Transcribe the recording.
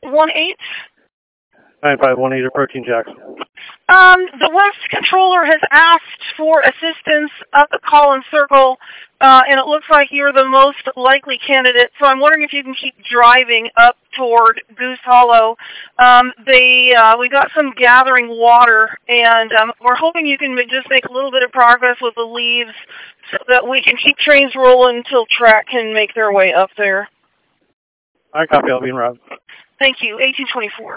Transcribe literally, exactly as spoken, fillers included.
one eight. nine five one eight approaching Jackson. Um, the West controller has asked for assistance up at Collins Circle, uh, and it looks like you're the most likely candidate. So I'm wondering if you can keep driving up toward Goose Hollow. Um, they, uh, we got some gathering water, and um, we're hoping you can just make a little bit of progress with the leaves so that we can keep trains rolling until track can make their way up there. I copy. I'll be in route. Thank you. eighteen twenty-four.